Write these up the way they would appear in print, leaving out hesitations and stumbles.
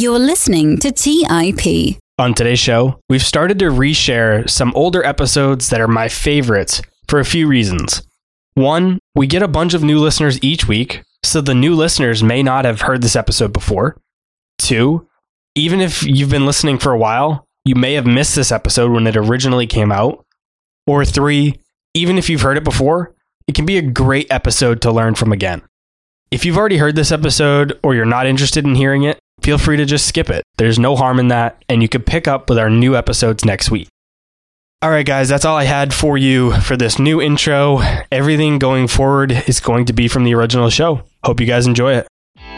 You're listening to TIP. On today's show, we've started to reshare some older episodes that are my favorites for a few reasons. One, we get a bunch of new listeners each week, so the new listeners may not have heard this episode before. Two, even if you've been listening for a while, you may have missed this episode when it originally came out. Or three, even if you've heard it before, it can be a great episode to learn from again. If you've already heard this episode or you're not interested in hearing it, feel free to just skip it. There's no harm in that, and you can pick up with our new episodes next week. All right, guys, that's all I had for you for this new intro. Everything going forward is going to be from the original show. Hope you guys enjoy it.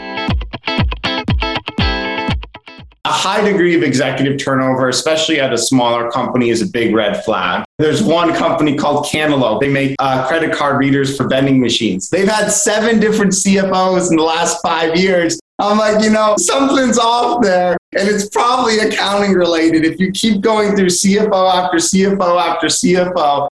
A high degree of executive turnover, especially at a smaller company, is a big red flag. There's one company called Cantaloupe. They make credit card readers for vending machines. They've had 7 different CFOs in the last 5 years. I'm like, something's off there, and it's probably accounting related. If you keep going through CFO after CFO after CFO.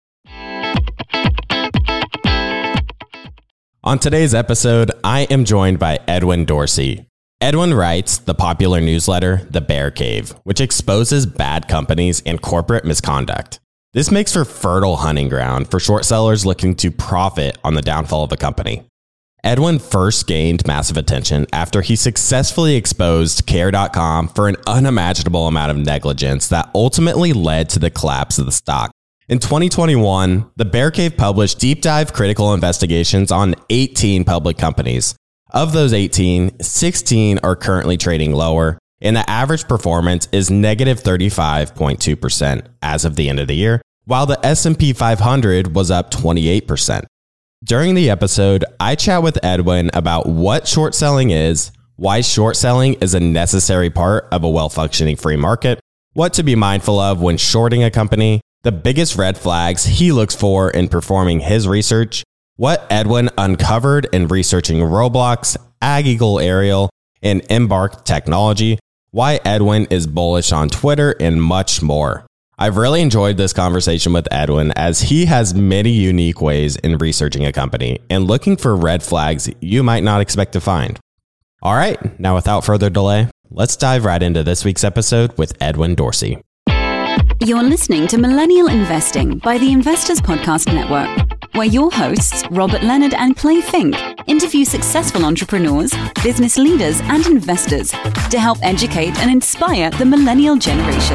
On today's episode, I am joined by Edwin Dorsey. Edwin writes the popular newsletter, The Bear Cave, which exposes bad companies and corporate misconduct. This makes for fertile hunting ground for short sellers looking to profit on the downfall of a company. Edwin first gained massive attention after he successfully exposed Care.com for an unimaginable amount of negligence that ultimately led to the collapse of the stock. In 2021, the Bear Cave published deep dive critical investigations on 18 public companies. Of those 18, 16 are currently trading lower, and the average performance is negative 35.2% as of the end of the year, while the S&P 500 was up 28%. During the episode, I chat with Edwin about what short selling is, why short selling is a necessary part of a well-functioning free market, what to be mindful of when shorting a company, the biggest red flags he looks for in performing his research, what Edwin uncovered in researching Roblox, AgEagle Aerial, and Embark Technology, why Edwin is bullish on Twitter, and much more. I've really enjoyed this conversation with Edwin as he has many unique ways in researching a company and looking for red flags you might not expect to find. All right, now without further delay, let's dive right into this week's episode with Edwin Dorsey. You're listening to Millennial Investing by the Investors Podcast Network, where your hosts, Robert Leonard and Clay Fink, interview successful entrepreneurs, business leaders, and investors to help educate and inspire the millennial generation.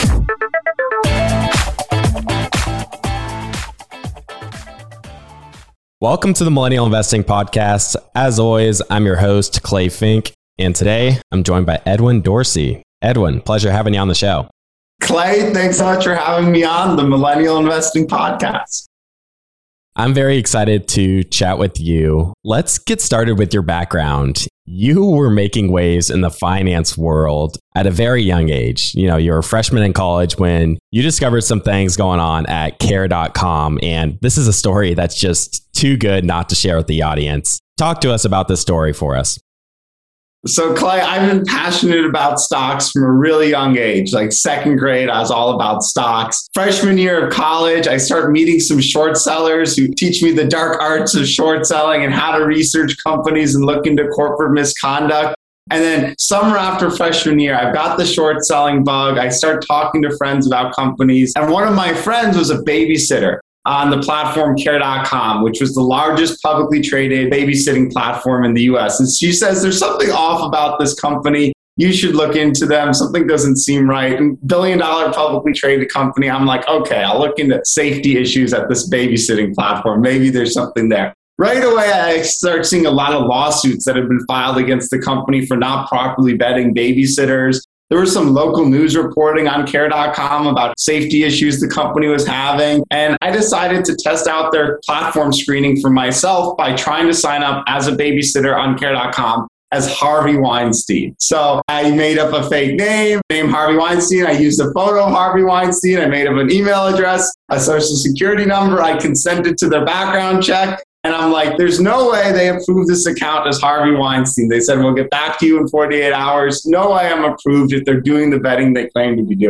Welcome to the Millennial Investing Podcast. As always, I'm your host, Clay Fink, and today I'm joined by Edwin Dorsey. Edwin, pleasure having you on the show. Clay, thanks so much for having me on the Millennial Investing Podcast. I'm very excited to chat with you. Let's get started with your background. You were making waves in the finance world at a very young age. You're a freshman in college when you discovered some things going on at Care.com. And this is a story that's just too good not to share with the audience. Talk to us about this story for us. So Clay, I've been passionate about stocks from a really young age. Like second grade, I was all about stocks. Freshman year of college, I started meeting some short sellers who teach me the dark arts of short selling and how to research companies and look into corporate misconduct. And then summer after freshman year, I've got the short selling bug. I start talking to friends about companies. And one of my friends was a babysitter on the platform Care.com, which was the largest publicly traded babysitting platform in the US. And she says, there's something off about this company. You should look into them. Something doesn't seem right. And $1 billion publicly traded company. I'm like, okay, I'll look into safety issues at this babysitting platform. Maybe there's something there. Right away, I start seeing a lot of lawsuits that have been filed against the company for not properly vetting babysitters. There was some local news reporting on Care.com about safety issues the company was having. And I decided to test out their platform screening for myself by trying to sign up as a babysitter on Care.com as Harvey Weinstein. So I made up a fake name, named Harvey Weinstein. I used a photo of Harvey Weinstein. I made up an email address, a social security number. I consented to their background check. And I'm like, there's no way they approved this account as Harvey Weinstein. They said, we'll get back to you in 48 hours. No way I'm approved if they're doing the vetting they claim to be doing.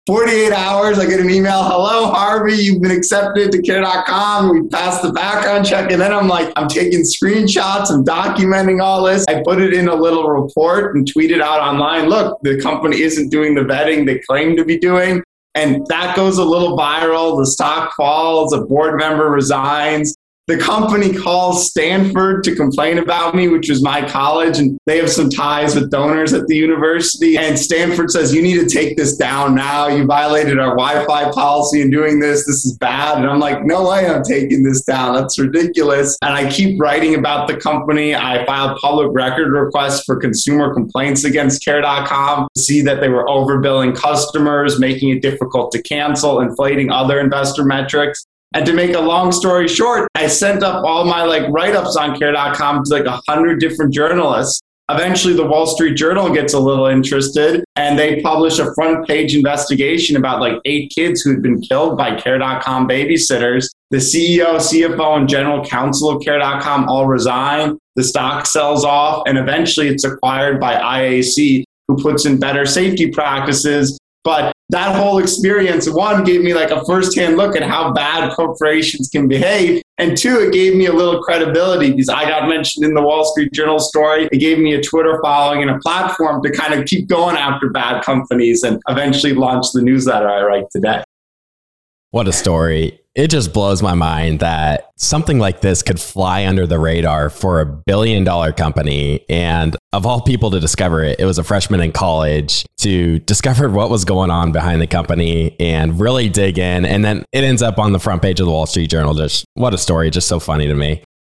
48 hours, I get an email, hello, Harvey, you've been accepted to care.com. We passed the background check. And then I'm taking screenshots, I'm documenting all this. I put it in a little report and tweet it out online. Look, the company isn't doing the vetting they claim to be doing. And that goes a little viral. The stock falls, a board member resigns. The company calls Stanford to complain about me, which was my college, and they have some ties with donors at the university. And Stanford says, you need to take this down now. You violated our Wi-Fi policy in doing this. This is bad. And I'm like, no way I'm taking this down. That's ridiculous. And I keep writing about the company. I filed public record requests for consumer complaints against care.com to see that they were overbilling customers, making it difficult to cancel, inflating other investor metrics. And to make a long story short, I sent up all my write-ups on care.com to 100 different journalists. Eventually, the Wall Street Journal gets a little interested and they publish a front page investigation about 8 kids who had been killed by care.com babysitters. The CEO, CFO, and general counsel of care.com all resign. The stock sells off and eventually it's acquired by IAC, who puts in better safety practices. But that whole experience, one, gave me a firsthand look at how bad corporations can behave. And two, it gave me a little credibility because I got mentioned in the Wall Street Journal story. It gave me a Twitter following and a platform to kind of keep going after bad companies and eventually launch the newsletter I write today. What a story. It just blows my mind that something like this could fly under the radar for $1 billion company. And of all people to discover it, it was a freshman in college to discover what was going on behind the company and really dig in. And then it ends up on the front page of the Wall Street Journal. Just what a story. Just so funny to me.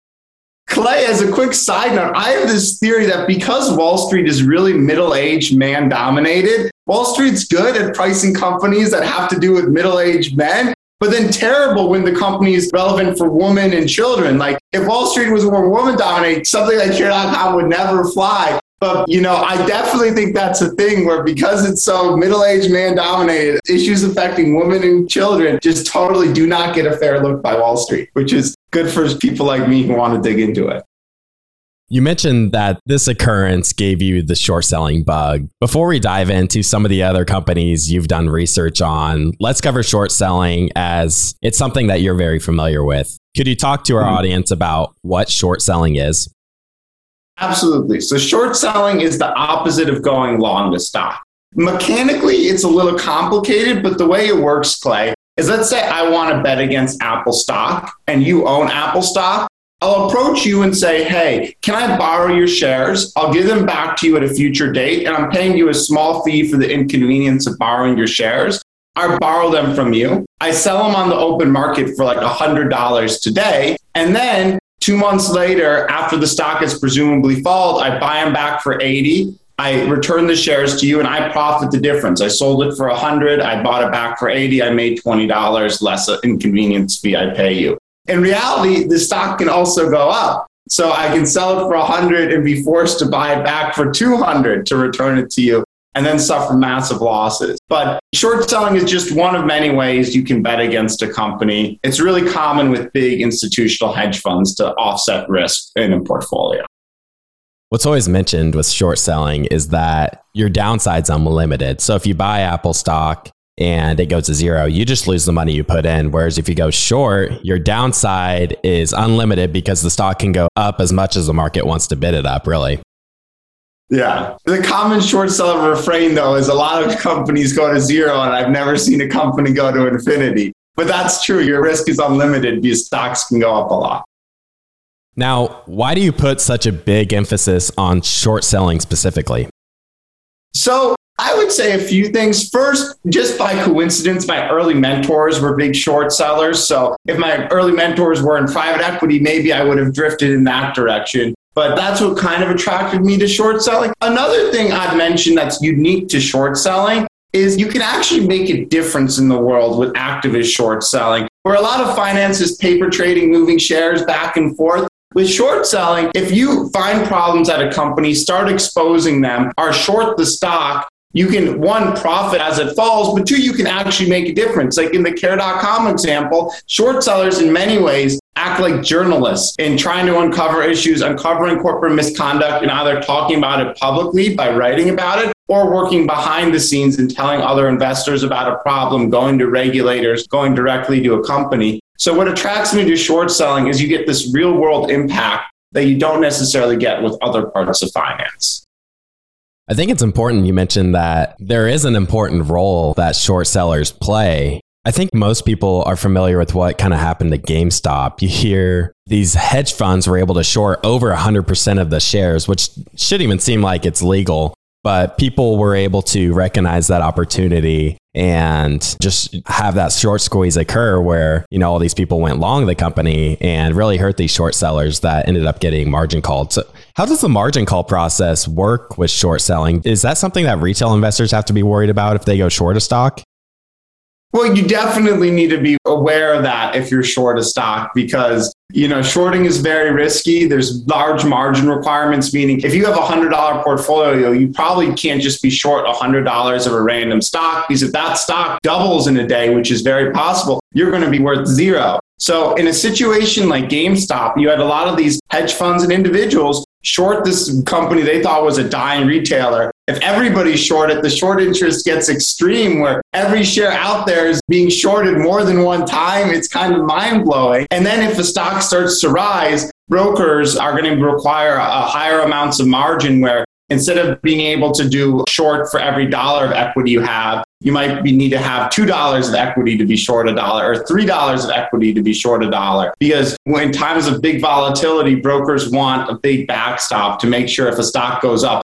Clay, as a quick side note, I have this theory that because Wall Street is really middle-aged, man-dominated, Wall Street's good at pricing companies that have to do with middle-aged men, but then terrible when the company is relevant for women and children. If Wall Street was more woman-dominated, something like care.com would never fly. But, I definitely think that's a thing where because it's so middle-aged, man-dominated, issues affecting women and children just totally do not get a fair look by Wall Street, which is good for people like me who want to dig into it. You mentioned that this occurrence gave you the short selling bug. Before we dive into some of the other companies you've done research on, let's cover short selling as it's something that you're very familiar with. Could you talk to our audience about what short selling is? Absolutely. So short selling is the opposite of going long the stock. Mechanically, it's a little complicated, but the way it works, Clay, is let's say I want to bet against Apple stock and you own Apple stock. I'll approach you and say, hey, can I borrow your shares? I'll give them back to you at a future date, and I'm paying you a small fee for the inconvenience of borrowing your shares. I borrow them from you. I sell them on the open market for $100 today. And then 2 months later, after the stock has presumably fallen, I buy them back for 80. I return the shares to you and I profit the difference. I sold it for 100. I bought it back for 80. I made $20 less an inconvenience fee I pay you. In reality, the stock can also go up. So I can sell it for 100 and be forced to buy it back for 200 to return it to you and then suffer massive losses. But short selling is just one of many ways you can bet against a company. It's really common with big institutional hedge funds to offset risk in a portfolio. What's always mentioned with short selling is that your downside's unlimited. So if you buy Apple stock and it goes to zero, you just lose the money you put in. Whereas if you go short, your downside is unlimited because the stock can go up as much as the market wants to bid it up, really. Yeah. The common short seller refrain, though, is a lot of companies go to zero, and I've never seen a company go to infinity. But that's true. Your risk is unlimited because stocks can go up a lot. Now, why do you put such a big emphasis on short selling specifically? So I would say a few things. First, just by coincidence, my early mentors were big short sellers. So if my early mentors were in private equity, maybe I would have drifted in that direction. But that's what kind of attracted me to short selling. Another thing I've mentioned that's unique to short selling is you can actually make a difference in the world with activist short selling, where a lot of finance is paper trading, moving shares back and forth. With short selling, if you find problems at a company, start exposing them, or short the stock, you can, one, profit as it falls, but two, you can actually make a difference. Like in the care.com example, short sellers in many ways act like journalists in trying to uncover issues, uncovering corporate misconduct, and either talking about it publicly by writing about it, or working behind the scenes and telling other investors about a problem, going to regulators, going directly to a company. So what attracts me to short selling is you get this real world impact that you don't necessarily get with other parts of finance. I think it's important you mentioned that there is an important role that short sellers play. I think most people are familiar with what kind of happened to GameStop. You hear these hedge funds were able to short over 100% of the shares, which shouldn't even seem like it's legal. But people were able to recognize that opportunity and just have that short squeeze occur where, all these people went long the company and really hurt these short sellers that ended up getting margin called. So how does the margin call process work with short selling? Is that something that retail investors have to be worried about if they go short a stock? Well, you definitely need to be aware of that if you're short a stock because, shorting is very risky. There's large margin requirements, meaning if you have a $100 portfolio, you probably can't just be short $100 of a random stock because if that stock doubles in a day, which is very possible, you're going to be worth zero. So in a situation like GameStop, you had a lot of these hedge funds and individuals short this company they thought was a dying retailer. If everybody's short it, the short interest gets extreme where every share out there is being shorted more than one time. It's kind of mind-blowing. And then if the stock starts to rise, brokers are going to require higher amounts of margin where instead of being able to do short for every dollar of equity you have, you might need to have $2 of equity to be short a dollar or $3 of equity to be short a dollar. Because when times of big volatility, brokers want a big backstop to make sure if a stock goes up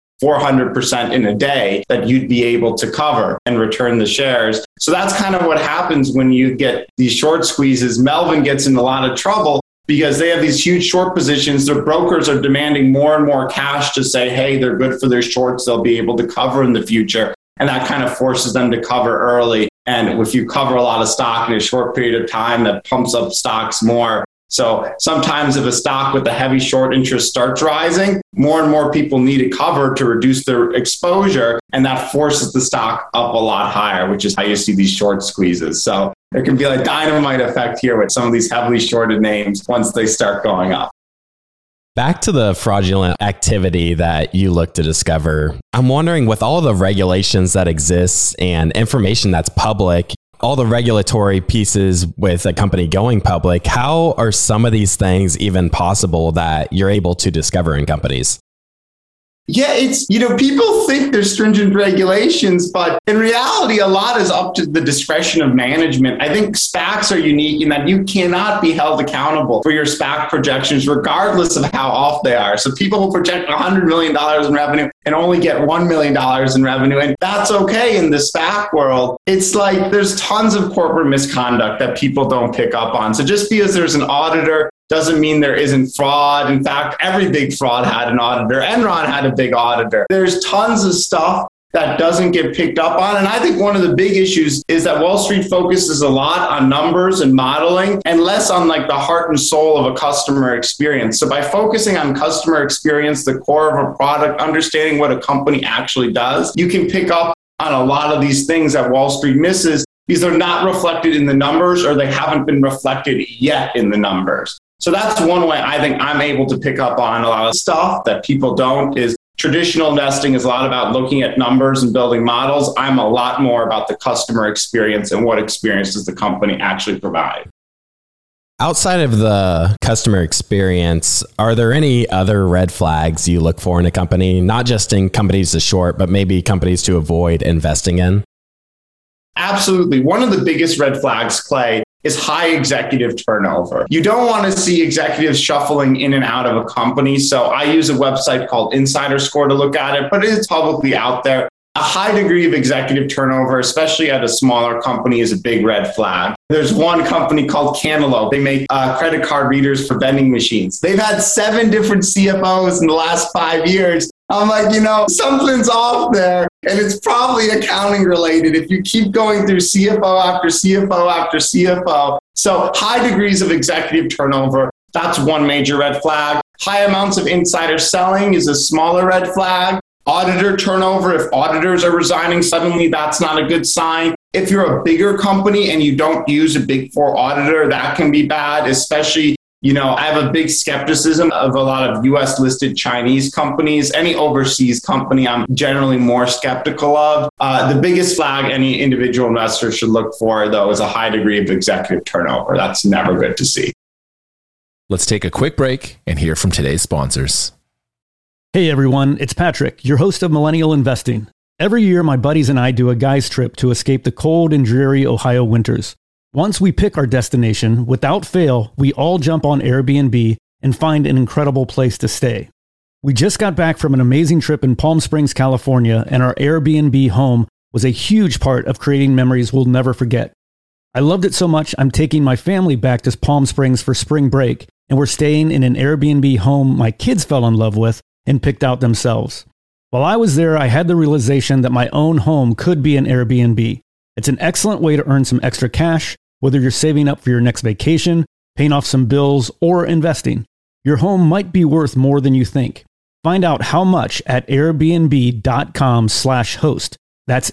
400% in a day that you'd be able to cover and return the shares. So that's kind of what happens when you get these short squeezes. Melvin gets in a lot of trouble because they have these huge short positions. Their brokers are demanding more and more cash to say, hey, they're good for their shorts. They'll be able to cover in the future. And that kind of forces them to cover early. And if you cover a lot of stock in a short period of time, that pumps up stocks more. So sometimes if a stock with a heavy short interest starts rising, more and more people need it covered to reduce their exposure. And that forces the stock up a lot higher, which is how you see these short squeezes. So there can be a dynamite effect here with some of these heavily shorted names once they start going up. Back to the fraudulent activity that you look to discover. I'm wondering, with all the regulations that exist and information that's public, all the regulatory pieces with a company going public, how are some of these things even possible that you're able to discover in companies? Yeah, it's, people think there's stringent regulations, but in reality, a lot is up to the discretion of management. I think SPACs are unique in that you cannot be held accountable for your SPAC projections, regardless of how off they are. So people will project $100 million in revenue and only get $1 million in revenue. And that's okay in the SPAC world. It's like there's tons of corporate misconduct that people don't pick up on. So just because there's an auditor doesn't mean there isn't fraud. In fact, every big fraud had an auditor. Enron had a big auditor. There's tons of stuff that doesn't get picked up on. And I think one of the big issues is that Wall Street focuses a lot on numbers and modeling and less on the heart and soul of a customer experience. So by focusing on customer experience, the core of a product, understanding what a company actually does, you can pick up on a lot of these things that Wall Street misses because they're not reflected in the numbers or they haven't been reflected yet in the numbers. So that's one way I think I'm able to pick up on a lot of stuff that people don't. Is traditional investing is a lot about looking at numbers and building models. I'm a lot more about the customer experience and what experience does the company actually provide. Outside of the customer experience, are there any other red flags you look for in a company, not just in companies to short, but maybe companies to avoid investing in? Absolutely. One of the biggest red flags, Clay, is high executive turnover. You don't want to see executives shuffling in and out of a company. So I use a website called Insider Score to look at it, but it is publicly out there. A high degree of executive turnover, especially at a smaller company, is a big red flag. There's one company called Cantaloupe. They make credit card readers for vending machines. They've had 7 different CFOs in the last 5 years. I'm like, something's off there. And it's probably accounting related if you keep going through CFO after CFO after CFO. So high degrees of executive turnover, that's one major red flag. High amounts of insider selling is a smaller red flag. Auditor turnover, if auditors are resigning suddenly, that's not a good sign. If you're a bigger company and you don't use a Big Four auditor, that can be bad, especially I have a big skepticism of a lot of US listed Chinese companies. Any overseas company, I'm generally more skeptical of. The biggest flag any individual investor should look for, though, is a high degree of executive turnover. That's never good to see. Let's take a quick break and hear from today's sponsors. Hey everyone, it's Patrick, your host of Millennial Investing. Every year, my buddies and I do a guy's trip to escape the cold and dreary Ohio winters. Once we pick our destination, without fail, we all jump on Airbnb and find an incredible place to stay. We just got back from an amazing trip in Palm Springs, California, and our Airbnb home was a huge part of creating memories we'll never forget. I loved it so much, I'm taking my family back to Palm Springs for spring break, and we're staying in an Airbnb home my kids fell in love with and picked out themselves. While I was there, I had the realization that my own home could be an Airbnb. It's an excellent way to earn some extra cash, whether you're saving up for your next vacation, paying off some bills, or investing. Your home might be worth more than you think. Find out how much at airbnb.com/host. That's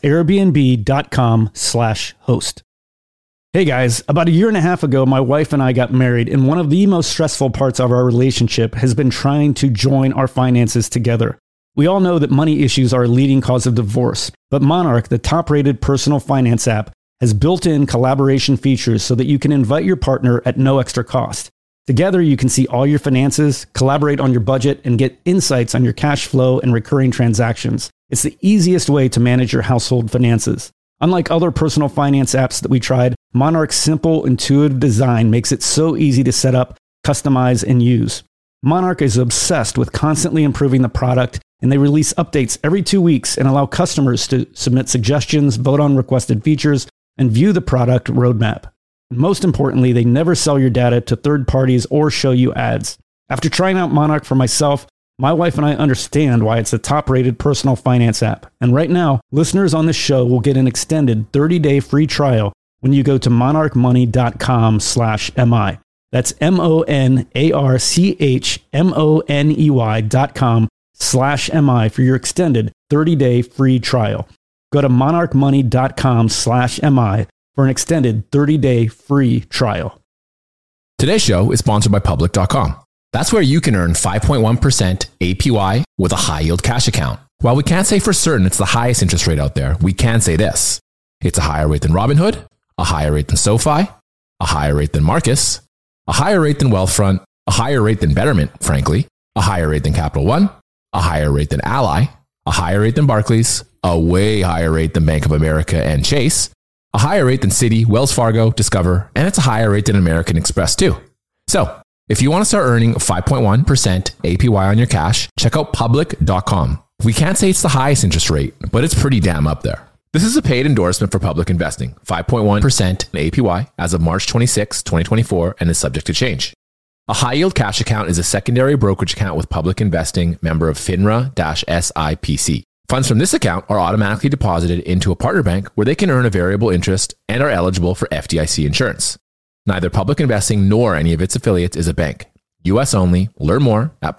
airbnb.com/host. Hey guys, about a year and a half ago, my wife and I got married, and one of the most stressful parts of our relationship has been trying to join our finances together. We all know that money issues are a leading cause of divorce, but Monarch, the top-rated personal finance app, has built-in collaboration features so that you can invite your partner at no extra cost. Together, you can see all your finances, collaborate on your budget, and get insights on your cash flow and recurring transactions. It's the easiest way to manage your household finances. Unlike other personal finance apps that we tried, Monarch's simple, intuitive design makes it so easy to set up, customize, and use. Monarch is obsessed with constantly improving the product, and they release updates every 2 weeks and allow customers to submit suggestions, vote on requested features, and view the product roadmap. Most importantly, they never sell your data to third parties or show you ads. After trying out Monarch for myself, my wife and I understand why it's the top-rated personal finance app. And right now, listeners on this show will get an extended 30-day free trial when you go to monarchmoney.com/MI. That's monarchmoney.com/MI for your extended 30-day free trial. Go to monarchmoney.com/MI for an extended 30-day free trial. Today's show is sponsored by Public.com. That's where you can earn 5.1% APY with a high-yield cash account. While we can't say for certain it's the highest interest rate out there, we can say this. It's a higher rate than Robinhood, a higher rate than SoFi, a higher rate than Marcus, a higher rate than Wealthfront, a higher rate than Betterment, frankly, a higher rate than Capital One, a higher rate than Ally, a higher rate than Barclays, a way higher rate than Bank of America and Chase, a higher rate than Citi, Wells Fargo, Discover, and it's a higher rate than American Express too. So, if you want to start earning 5.1% APY on your cash, check out Public.com. We can't say it's the highest interest rate, but it's pretty damn up there. This is a paid endorsement for Public Investing, 5.1% APY as of March 26, 2024, and is subject to change. A high-yield cash account is a secondary brokerage account with Public Investing, member of FINRA-SIPC. Funds from this account are automatically deposited into a partner bank where they can earn a variable interest and are eligible for FDIC insurance. Neither Public Investing nor any of its affiliates is a bank. US only. Learn more at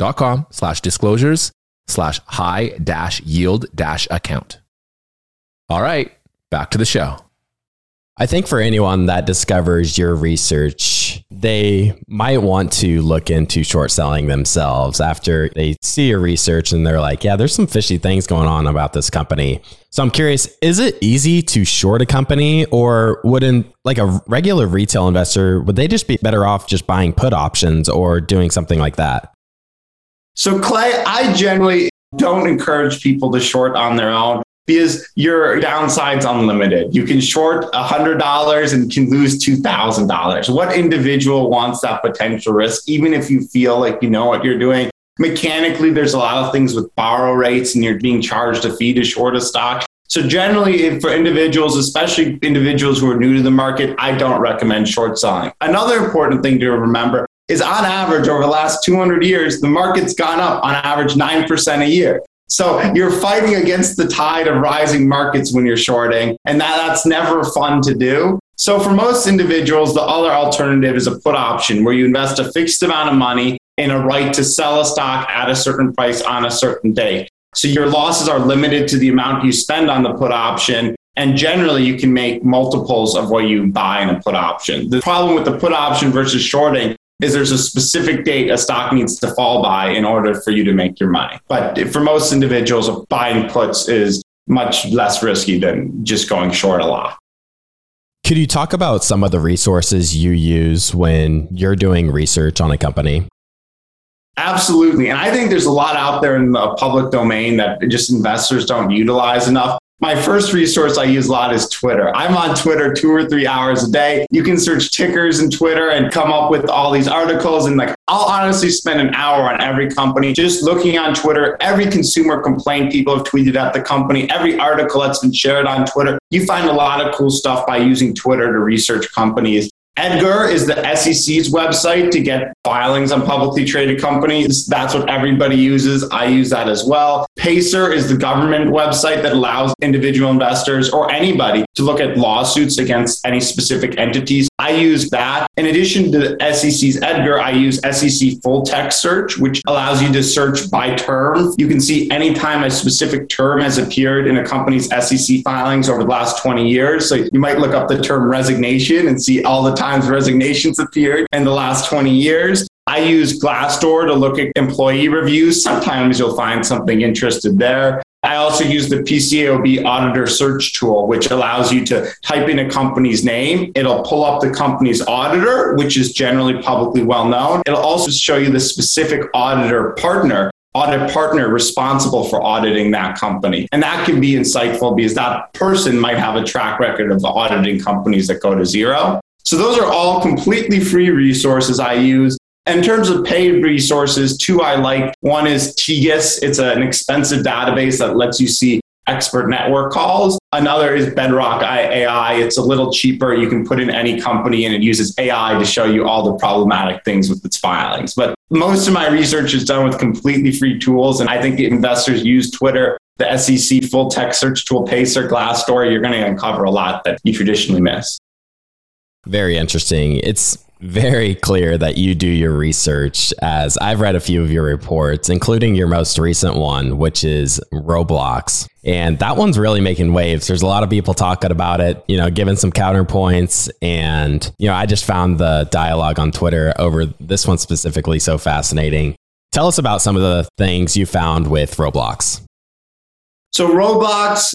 public.com/disclosures/high-yield-account. All right, back to the show. I think for anyone that discovers your research, they might want to look into short selling themselves after they see your research and they're like, yeah, there's some fishy things going on about this company. So I'm curious, is it easy to short a company, or wouldn't like a regular retail investor, would they just be better off just buying put options or doing something like that? So Clay, I generally don't encourage people to short on their own, because your downside's unlimited. You can short $100 and can lose $2,000. What individual wants that potential risk, even if you feel like you know what you're doing? Mechanically, there's a lot of things with borrow rates and you're being charged a fee to short a stock. So generally, for individuals, especially individuals who are new to the market, I don't recommend short selling. Another important thing to remember is on average, over the last 200 years, the market's gone up on average 9% a year. So you're fighting against the tide of rising markets when you're shorting, and that's never fun to do. So for most individuals, the other alternative is a put option where you invest a fixed amount of money in a right to sell a stock at a certain price on a certain date. So your losses are limited to the amount you spend on the put option, and generally you can make multiples of what you buy in a put option. The problem with the put option versus shorting, is there's a specific date a stock needs to fall by in order for you to make your money. But for most individuals, buying puts is much less risky than just going short a lot. Could you talk about some of the resources you use when you're doing research on a company? Absolutely. And I think there's a lot out there in the public domain that just investors don't utilize enough. My first resource I use a lot is Twitter. I'm on Twitter 2 or 3 hours a day. You can search tickers in Twitter and come up with all these articles. And I'll honestly spend an hour on every company just looking on Twitter, every consumer complaint people have tweeted at the company, every article that's been shared on Twitter. You find a lot of cool stuff by using Twitter to research companies. EDGAR is the SEC's website to get filings on publicly traded companies. That's what everybody uses. I use that as well. Pacer is the government website that allows individual investors or anybody to look at lawsuits against any specific entities. I use that. In addition to the SEC's EDGAR, I use SEC full text search, which allows you to search by term. You can see anytime a specific term has appeared in a company's SEC filings over the last 20 years. So you might look up the term resignation and see all the times resignations appeared in the last 20 years. I use Glassdoor to look at employee reviews. Sometimes you'll find something interested there. I also use the PCAOB auditor search tool, which allows you to type in a company's name. It'll pull up the company's auditor, which is generally publicly well known. It'll also show you the specific audit partner responsible for auditing that company. And that can be insightful because that person might have a track record of auditing companies that go to zero. So those are all completely free resources I use. In terms of paid resources, 2 I like. One is Tegus. It's an expensive database that lets you see expert network calls. Another is Bedrock AI. It's a little cheaper. You can put in any company and it uses AI to show you all the problematic things with its filings. But most of my research is done with completely free tools. And I think investors use Twitter, the SEC full text search tool, Pacer, Glassdoor. You're going to uncover a lot that you traditionally miss. Very interesting. It's very clear that you do your research, as I've read a few of your reports, including your most recent one, which is Roblox. And that one's really making waves. There's a lot of people talking about it, giving some counterpoints. And, I just found the dialogue on Twitter over this one specifically so fascinating. Tell us about some of the things you found with Roblox. So Roblox,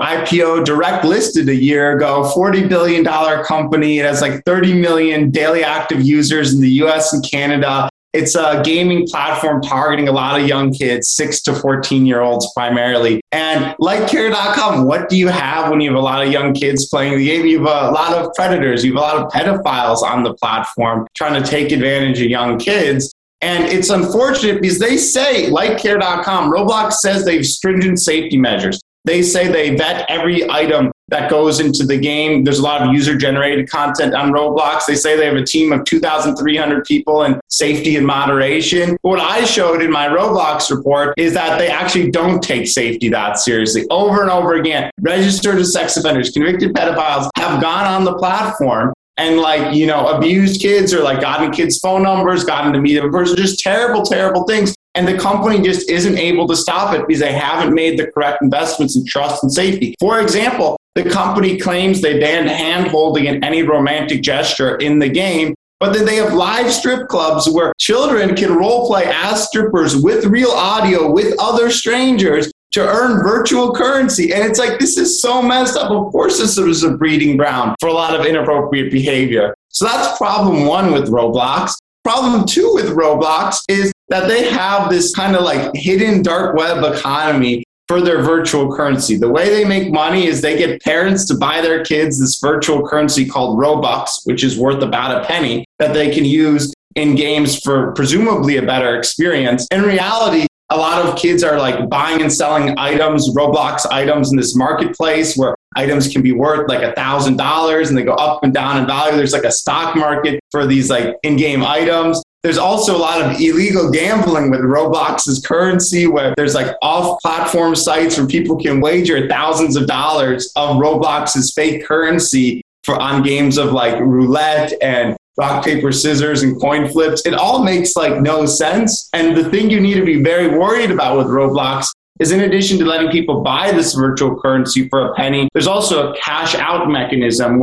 IPO direct listed a year ago, $40 billion company. It has 30 million daily active users in the US and Canada. It's a gaming platform targeting a lot of young kids, 6 to 14-year-olds primarily. And like Care.com, what do you have when you have a lot of young kids playing the game? You have a lot of predators. You have a lot of pedophiles on the platform trying to take advantage of young kids. And it's unfortunate because they say, like Care.com, Roblox says they have stringent safety measures. They say they vet every item that goes into the game. There's a lot of user-generated content on Roblox. They say they have a team of 2,300 people in safety and moderation. What I showed in my Roblox report is that they actually don't take safety that seriously. Over and over again, registered as sex offenders, convicted pedophiles have gone on the platform and abused kids or gotten kids' phone numbers, gotten to meet them in person, just terrible, terrible things. And the company just isn't able to stop it because they haven't made the correct investments in trust and safety. For example, the company claims they banned hand-holding and any romantic gesture in the game, but then they have live strip clubs where children can role play as strippers with real audio with other strangers to earn virtual currency. And it's this is so messed up. Of course, this is a breeding ground for a lot of inappropriate behavior. So that's problem 1 with Roblox. Problem 2 with Roblox is that they have this kind of hidden dark web economy for their virtual currency. The way they make money is they get parents to buy their kids this virtual currency called Robux, which is worth about a penny, that they can use in games for presumably a better experience. In reality, a lot of kids are buying and selling items, Roblox items in this marketplace where items can be worth $1,000 and they go up and down in value. There's a stock market for these in-game items. There's also a lot of illegal gambling with Roblox's currency where there's off-platform sites where people can wager thousands of dollars of Roblox's fake currency on games of roulette and rock, paper, scissors, and coin flips. It all makes no sense. And the thing you need to be very worried about with Roblox is in addition to letting people buy this virtual currency for a penny, there's also a cash out mechanism where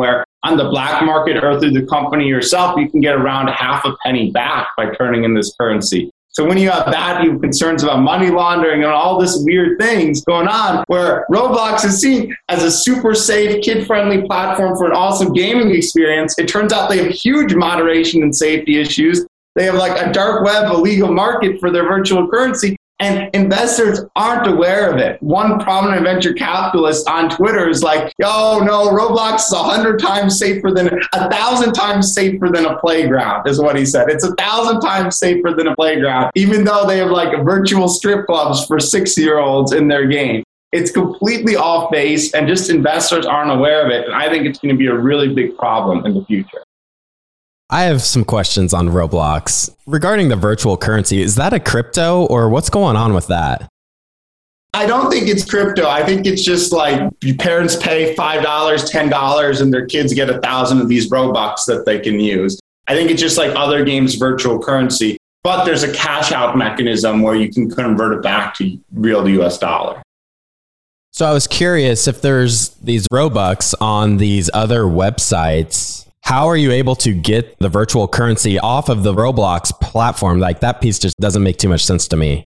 on the black market or through the company yourself, you can get around half a penny back by turning in this currency. So when you have that, you have concerns about money laundering and all this weird things going on, where Roblox is seen as a super safe, kid-friendly platform for an awesome gaming experience. It turns out they have huge moderation and safety issues. They have like a dark web, illegal market for their virtual currency, and investors aren't aware of it. One prominent venture capitalist on Twitter is like, "Yo, no, Roblox is 1,000 times safer than a playground," is what he said. It's 1,000 times safer than a playground, even though they have like virtual strip clubs for 6-year-olds in their game. It's completely off base, and just investors aren't aware of it. And I think it's going to be a really big problem in the future. I have some questions on Roblox. Regarding the virtual currency, is that a crypto or what's going on with that? I don't think it's crypto. I think it's just like parents pay $5, $10, and their kids get 1,000 of these Robux that they can use. I think it's just like other games' virtual currency, but there's a cash out mechanism where you can convert it back to real US dollar. So I was curious if there's these Robux on these other websites. How are you able to get the virtual currency off of the Roblox platform? Like that piece just doesn't make too much sense to me.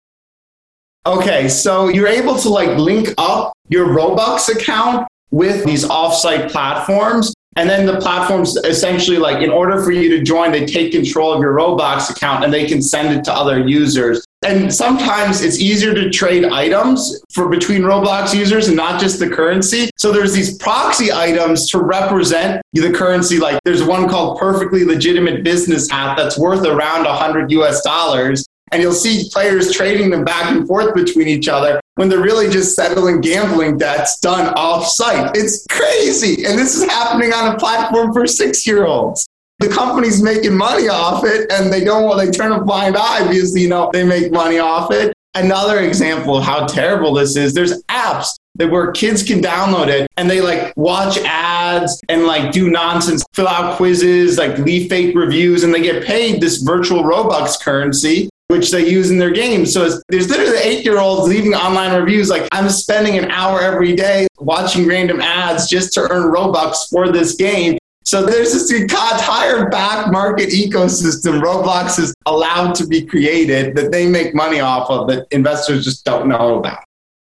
Okay, so you're able to like link up your Robux account with these offsite platforms. And then the platforms essentially, like, in order for you to join, they take control of your Roblox account and they can send it to other users. And sometimes it's easier to trade items between Roblox users and not just the currency. So there's these proxy items to represent the currency. Like there's one called Perfectly Legitimate Business Hat that's worth around $100 US. And you'll see players trading them back and forth between each other when they're really just settling gambling debts done off-site. It's crazy. And this is happening on a platform for 6-year-olds. The company's making money off it, and they turn a blind eye because, they make money off it. Another example of how terrible this is, there's apps where kids can download it and they like watch ads and like do nonsense, fill out quizzes, like leave fake reviews, and they get paid this virtual Robux currency, which they use in their games. So there's literally 8-year-olds leaving online reviews like, I'm spending an hour every day watching random ads just to earn Robux for this game. So there's this entire back market ecosystem Roblox is allowed to be created that they make money off of that investors just don't know about.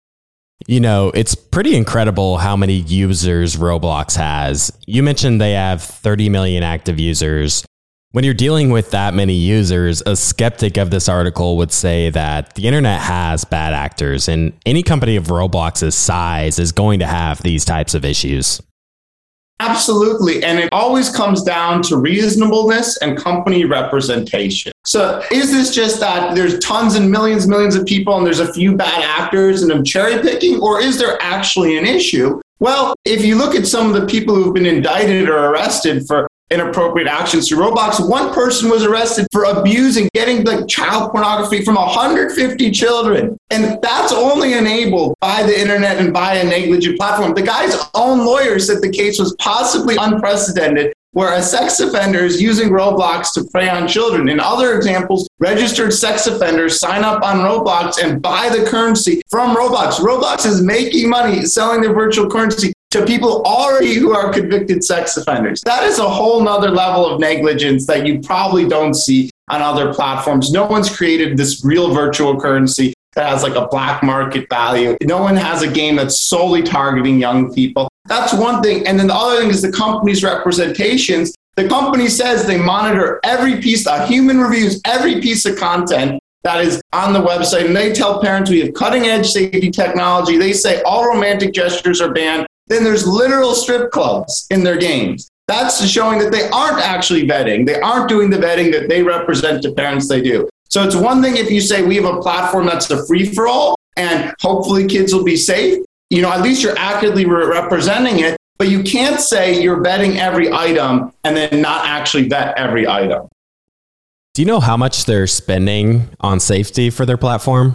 It's pretty incredible how many users Roblox has. You mentioned they have 30 million active users. When you're dealing with that many users, a skeptic of this article would say that the internet has bad actors, and any company of Roblox's size is going to have these types of issues. Absolutely. And it always comes down to reasonableness and company representation. So is this just that there's tons and millions of people and there's a few bad actors and I'm cherry picking, or is there actually an issue? Well, if you look at some of the people who've been indicted or arrested for inappropriate actions through Roblox, one person was arrested for abusing, getting like child pornography from 150 children. And that's only enabled by the internet and by a negligent platform. The guy's own lawyer said the case was possibly unprecedented, where a sex offender is using Roblox to prey on children. In other examples, registered sex offenders sign up on Roblox and buy the currency from Roblox. Roblox is making money selling their virtual currency to people already who are convicted sex offenders. That is a whole nother level of negligence that you probably don't see on other platforms. No one's created this real virtual currency that has like a black market value. No one has a game that's solely targeting young people. That's one thing. And then the other thing is the company's representations. The company says they monitor every piece, human reviews, every piece of content that is on the website. And they tell parents we have cutting edge safety technology. They say all romantic gestures are banned. Then there's literal strip clubs in their games. That's showing that they aren't actually vetting. They aren't doing the vetting that they represent to parents they do. So it's one thing if you say we have a platform that's a free-for-all and hopefully kids will be safe. At least you're accurately representing it, but you can't say you're vetting every item and then not actually vet every item. Do you know how much they're spending on safety for their platform?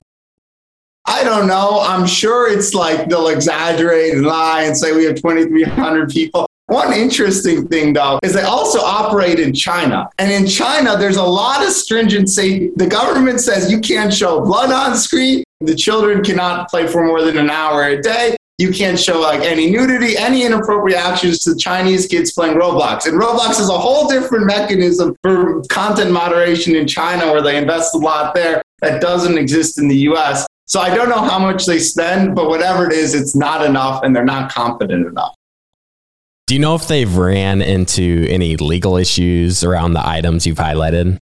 I don't know. I'm sure it's like they'll exaggerate and lie and say we have 2,300 people. One interesting thing, though, is they also operate in China. And in China, there's a lot of stringent safety. The government says you can't show blood on screen. The children cannot play for more than an hour a day. You can't show like any nudity, any inappropriate actions to Chinese kids playing Roblox. And Roblox is a whole different mechanism for content moderation in China, where they invest a lot there that doesn't exist in the US. So I don't know how much they spend, but whatever it is, it's not enough and they're not confident enough. Do you know if they've ran into any legal issues around the items you've highlighted?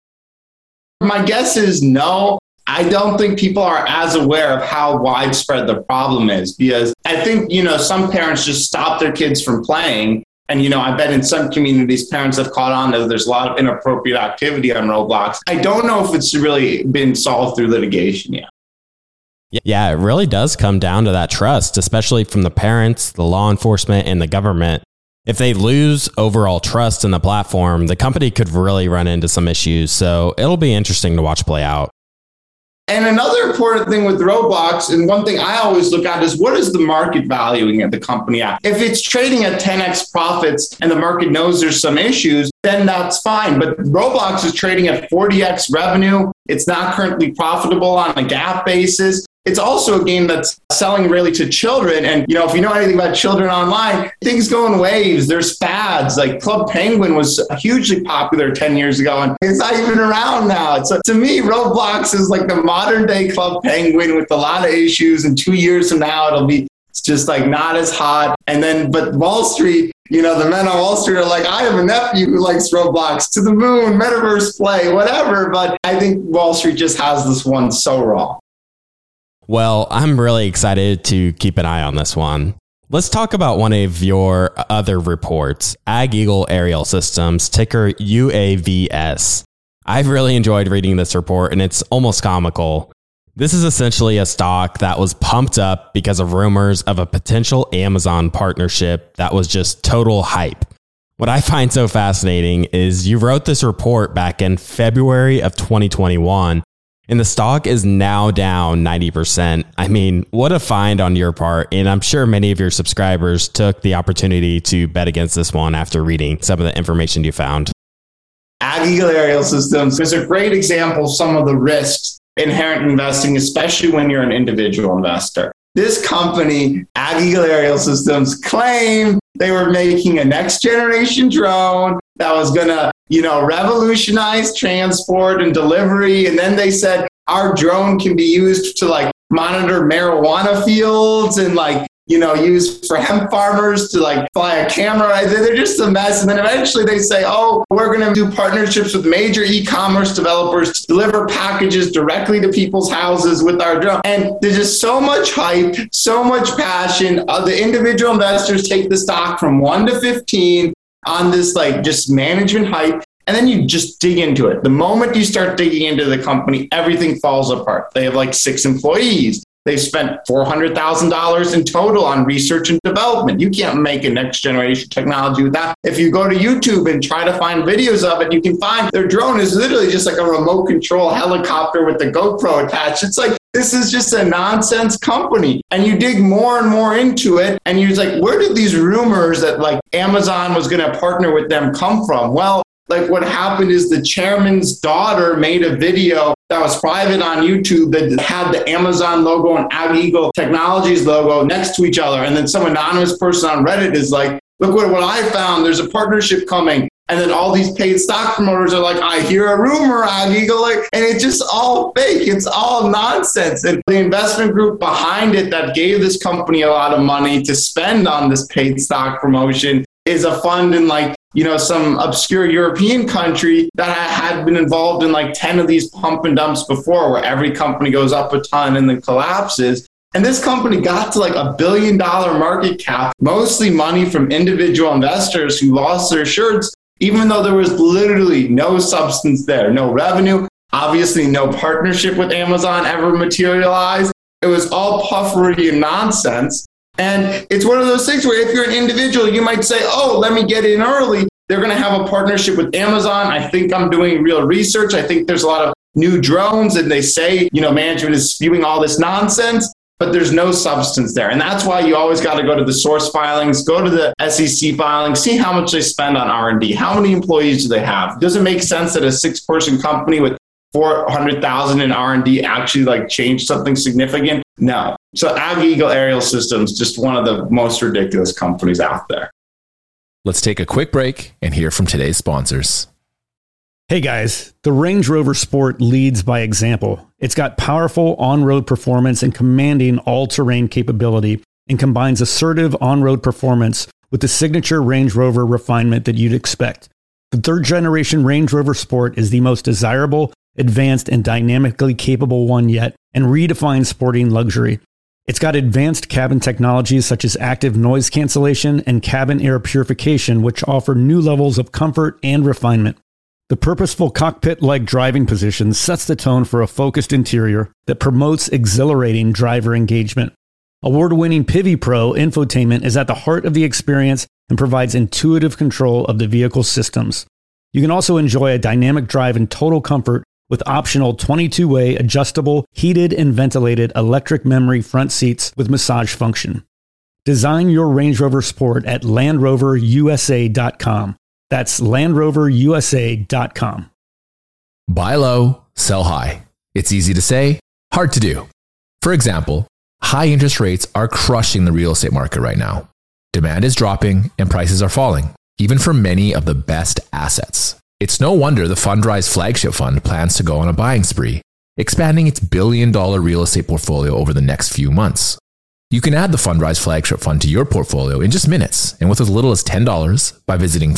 My guess is no. I don't think people are as aware of how widespread the problem is, because I think, some parents just stop their kids from playing. And, I bet in some communities, parents have caught on that there's a lot of inappropriate activity on Roblox. I don't know if it's really been solved through litigation yet. Yeah, it really does come down to that trust, especially from the parents, the law enforcement, and the government. If they lose overall trust in the platform, the company could really run into some issues. So it'll be interesting to watch play out. And another important thing with Roblox, and one thing I always look at, is what is the market valuing at the company at? If it's trading at 10x profits and the market knows there's some issues, then that's fine. But Roblox is trading at 40x revenue. It's not currently profitable on a GAAP basis. It's also a game that's selling really to children. And, if you know anything about children online, things go in waves. There's fads. Like Club Penguin was hugely popular 10 years ago, and it's not even around now. So to me, Roblox is like the modern day Club Penguin with a lot of issues. And 2 years from now, it'll be just like not as hot. And then, but Wall Street, the men on Wall Street are like, I have a nephew who likes Roblox, to the moon, metaverse play, whatever. But I think Wall Street just has this one so wrong. Well, I'm really excited to keep an eye on this one. Let's talk about one of your other reports, AgEagle Aerial Systems, ticker UAVS. I've really enjoyed reading this report, and it's almost comical. This is essentially a stock that was pumped up because of rumors of a potential Amazon partnership that was just total hype. What I find so fascinating is you wrote this report back in February of 2021, and the stock is now down 90%. I mean, what a find on your part. And I'm sure many of your subscribers took the opportunity to bet against this one after reading some of the information you found. AgEagle Aerial Systems is a great example of some of the risks inherent in investing, especially when you're an individual investor. This company, AgEagle Aerial Systems, claimed they were making a next generation drone that was going to, revolutionize transport and delivery. And then they said our drone can be used to monitor marijuana fields and used for hemp farmers to fly a camera. They're just a mess. And then eventually they say, we're going to do partnerships with major e-commerce developers to deliver packages directly to people's houses with our drone. And there's just so much hype, so much passion. The individual investors take the stock from 1 to 15 on this just management hype. And then you just dig into it. The moment you start digging into the company, everything falls apart. They have 6 employees. They've spent $400,000 in total on research and development. You can't make a next generation technology with that. If you go to YouTube and try to find videos of it, you can find their drone is literally just like a remote control helicopter with the GoPro attached. It's this is just a nonsense company. And you dig more and more into it. And you're where did these rumors that Amazon was going to partner with them come from? Well, what happened is the chairman's daughter made a video that was private on YouTube that had the Amazon logo and AgEagle Technologies logo next to each other. And then some anonymous person on Reddit is look what I found. There's a partnership coming. And then all these paid stock promoters are I hear a rumor, AgEagle, and it's just all fake. It's all nonsense. And the investment group behind it that gave this company a lot of money to spend on this paid stock promotion is a fund in some obscure European country that had been involved in 10 of these pump and dumps before, where every company goes up a ton and then collapses. And this company got to $1 billion market cap, mostly money from individual investors who lost their shirts, even though there was literally no substance there, no revenue, obviously no partnership with Amazon ever materialized. It was all puffery and nonsense. And it's one of those things where if you're an individual, you might say, let me get in early. They're going to have a partnership with Amazon. I think I'm doing real research. I think there's a lot of new drones, and they say, management is spewing all this nonsense, but there's no substance there. And that's why you always got to go to the source filings, go to the SEC filings, see how much they spend on R&D. How many employees do they have? Does it make sense that a 6-person company with $400,000 in R&D actually change something significant? No. So AgEagle Aerial Systems, just one of the most ridiculous companies out there. Let's take a quick break and hear from today's sponsors. Hey guys, the Range Rover Sport leads by example. It's got powerful on-road performance and commanding all-terrain capability, and combines assertive on-road performance with the signature Range Rover refinement that you'd expect. The third-generation Range Rover Sport is the most desirable, advanced, and dynamically capable one yet, and redefines sporting luxury. It's got advanced cabin technologies such as active noise cancellation and cabin air purification, which offer new levels of comfort and refinement. The purposeful cockpit-like driving position sets the tone for a focused interior that promotes exhilarating driver engagement. Award-winning Pivi Pro infotainment is at the heart of the experience and provides intuitive control of the vehicle systems. You can also enjoy a dynamic drive in total comfort with optional 22-way adjustable, heated and ventilated electric memory front seats with massage function. Design your Range Rover Sport at LandRoverUSA.com. That's LandRoverUSA.com. Buy low, sell high. It's easy to say, hard to do. For example, high interest rates are crushing the real estate market right now. Demand is dropping and prices are falling, even for many of the best assets. It's no wonder the Fundrise flagship fund plans to go on a buying spree, expanding its billion-dollar real estate portfolio over the next few months. You can add the Fundrise flagship fund to your portfolio in just minutes and with as little as $10 by visiting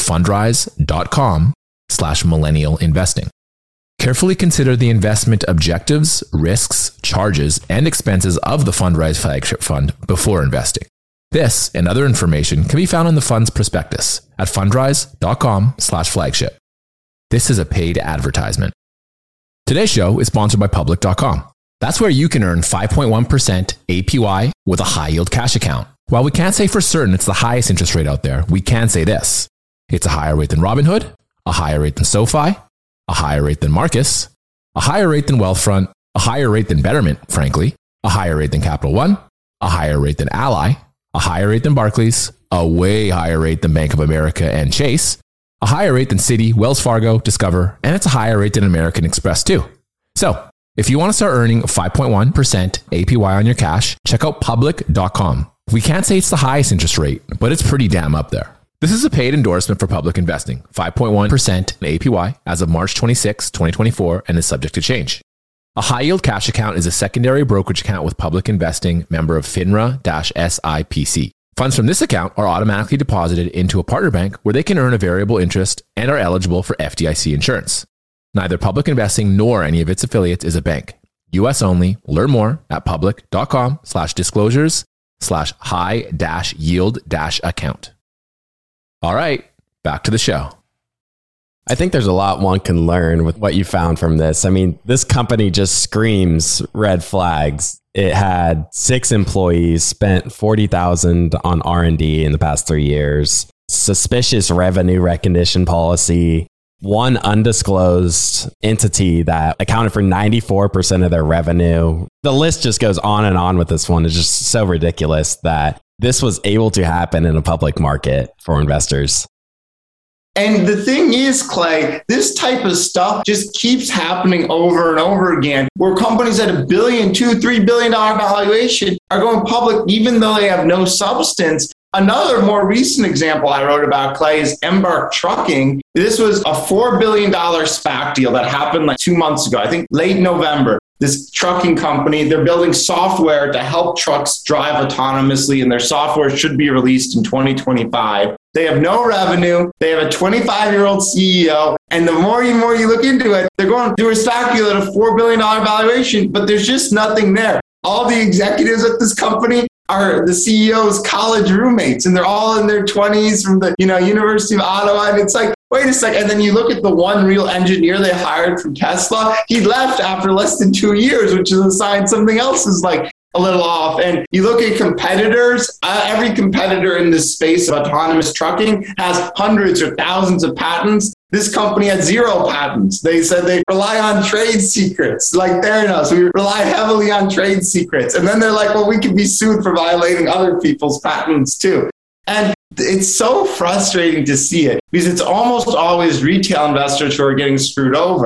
fundrise.com/millennialinvesting. Carefully consider the investment objectives, risks, charges, and expenses of the Fundrise flagship fund before investing. This and other information can be found in the fund's prospectus at fundrise.com/flagship. This is a paid advertisement. Today's show is sponsored by Public.com. That's where you can earn 5.1% APY with a high-yield cash account. While we can't say for certain it's the highest interest rate out there, we can say this. It's a higher rate than Robinhood, a higher rate than SoFi, a higher rate than Marcus, a higher rate than Wealthfront, a higher rate than Betterment, frankly, a higher rate than Capital One, a higher rate than Ally, a higher rate than Barclays, a way higher rate than Bank of America and Chase, a higher rate than Citi, Wells Fargo, Discover, and it's a higher rate than American Express too. So, if you want to start earning 5.1% APY on your cash, check out Public.com. We can't say it's the highest interest rate, but it's pretty damn up there. This is a paid endorsement for Public Investing, 5.1% APY as of March 26, 2024, and is subject to change. A high-yield cash account is a secondary brokerage account with Public Investing, member of FINRA-SIPC. Funds from this account are automatically deposited into a partner bank where they can earn a variable interest and are eligible for FDIC insurance. Neither Public Investing nor any of its affiliates is a bank. US only. Learn more at public.com/disclosures/high-yield-account. All right, back to the show. I think there's a lot one can learn with what you found from this. I mean, this company just screams red flags. It had 6 employees, spent $40,000 on R&D in the past 3 years, suspicious revenue recognition policy, one undisclosed entity that accounted for 94% of their revenue. The list just goes on and on with this one. It's just so ridiculous that this was able to happen in a public market for investors. And the thing is, Clay, this type of stuff just keeps happening over and over again, where companies at $1 billion, $2, $3 billion valuation are going public, even though they have no substance. Another more recent example I wrote about, Clay, is Embark Trucking. This was a $4 billion SPAC deal that happened like 2 months ago, I think late November. This trucking company, they're building software to help trucks drive autonomously, and their software should be released in 2025. They have no revenue. They have a 25-year-old CEO. And the more you look into it, they're going through a SPAC deal at a $4 billion valuation, but there's just nothing there. All the executives at this company are the CEO's college roommates, and they're all in their 20s from the University of Ottawa. And it's like, wait a second. And then you look at the one real engineer they hired from Tesla. He left after less than 2 years, which is a sign something else is like a little off. And you look at competitors, every competitor in this space of autonomous trucking has hundreds or thousands of patents. This company had 0 patents. They said they rely on trade secrets. Like Theranos, we rely heavily on trade secrets. And then they're like, well, we could be sued for violating other people's patents too. And it's so frustrating to see it because it's almost always retail investors who are getting screwed over,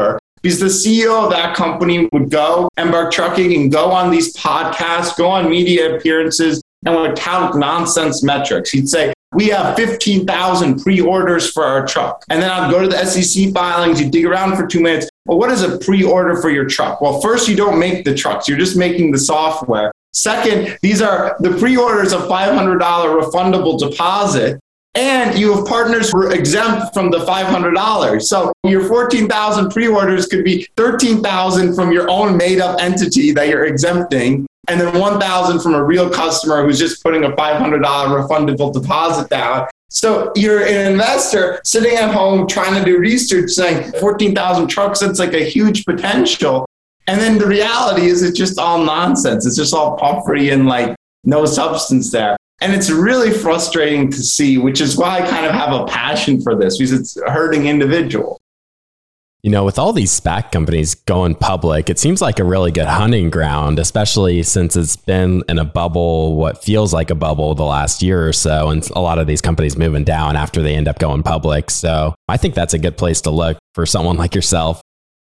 because the CEO of that company would go Embark Trucking and go on these podcasts, go on media appearances, and would tout nonsense metrics. He'd say, we have 15,000 pre-orders for our truck. And then I'd go to the SEC filings, you dig around for 2 minutes. Well, what is a pre-order for your truck? Well, first, you don't make the trucks. You're just making the software. Second, these are the pre-orders of $500 refundable deposit. And you have partners who are exempt from the $500. So your 14,000 pre-orders could be 13,000 from your own made-up entity that you're exempting, and then 1,000 from a real customer who's just putting a $500 refundable deposit down. So you're an investor sitting at home trying to do research saying 14,000 trucks, that's like a huge potential. And then the reality is it's just all nonsense. It's just all puffery and like no substance there. And it's really frustrating to see, which is why I kind of have a passion for this, because it's hurting individuals. You know, with all these SPAC companies going public, it seems like a really good hunting ground, especially since it's been in a bubble, what feels like a bubble the last year or so. And a lot of these companies moving down after they end up going public. So I think that's a good place to look for someone like yourself.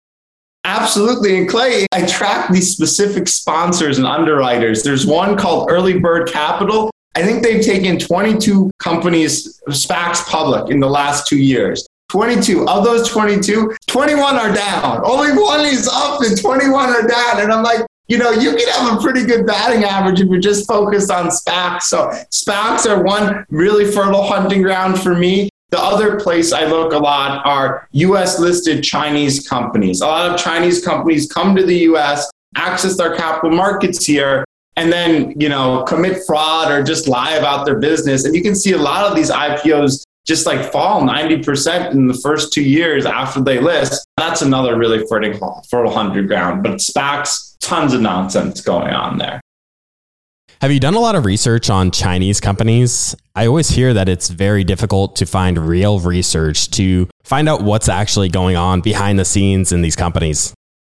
Absolutely. And Clay, I track these specific sponsors and underwriters. There's one called Early Bird Capital. I think they've taken 22 companies, SPACs public in the last 2 years. 22. Of those 22, 21 are down. Only one is up and 21 are down. And I'm like, you know, you can have a pretty good batting average if you're just focused on SPACs. So SPACs are one really fertile hunting ground for me. The other place I look a lot are US listed Chinese companies. A lot of Chinese companies come to the US, access their capital markets here, and then, you know, commit fraud or just lie about their business. And you can see a lot of these IPOs just like fall 90% in the first 2 years after they list. That's another really fertile hunting ground. But SPACs, tons of nonsense going on there. Have you done a lot of research on Chinese companies? I always hear that it's very difficult to find real research to find out what's actually going on behind the scenes in these companies.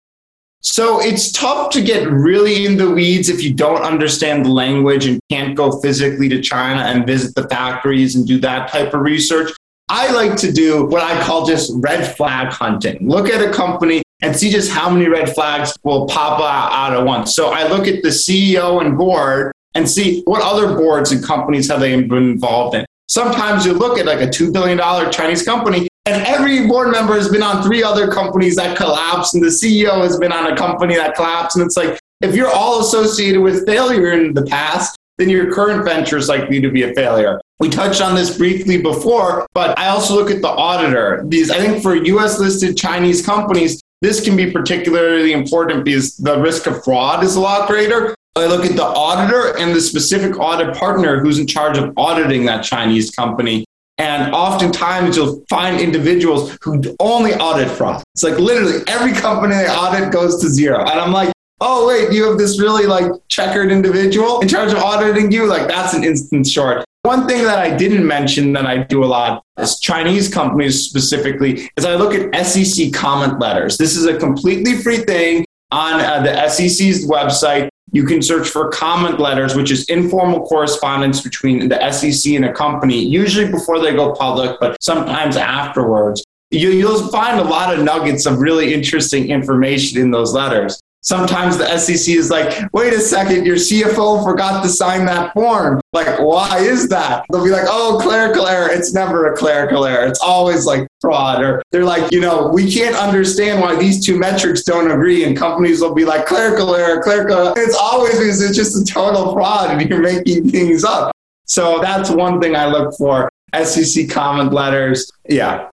So it's tough to get really in the weeds if you don't understand the language and can't go physically to China and visit the factories and do that type of research. I like to do what I call just red flag hunting. Look at a company and see just how many red flags will pop out at once. So I look at the CEO and board and see what other boards and companies have they been involved in. Sometimes you look at like a $2 billion Chinese company and every board member has been on 3 other companies that collapsed and the CEO has been on a company that collapsed. And it's like, if you're all associated with failure in the past, then your current venture is likely to be a failure. We touched on this briefly before, but I also look at the auditor. I think for US listed Chinese companies, this can be particularly important because the risk of fraud is a lot greater. I look at the auditor and the specific audit partner who's in charge of auditing that Chinese company. And oftentimes you'll find individuals who only audit fraud. It's like literally every company they audit goes to zero. And I'm like, oh, wait, you have this really like checkered individual in charge of auditing you? Like that's an instant short. One thing that I didn't mention that I do a lot is Chinese companies specifically is I look at SEC comment letters. This is a completely free thing on the SEC's website. You can search for comment letters, which is informal correspondence between the SEC and a company, usually before they go public, but sometimes afterwards. You'll find a lot of nuggets of really interesting information in those letters. Sometimes the SEC is like, wait a second, your CFO forgot to sign that form. Like, why is that? They'll be like, oh, clerical error. It's never a clerical error. It's always like fraud. Or they're like, you know, we can't understand why these 2 metrics don't agree. And companies will be like, clerical error, clerical error. It's always because it's just a total fraud and you're making things up. So that's one thing I look for. SEC comment letters. Yeah.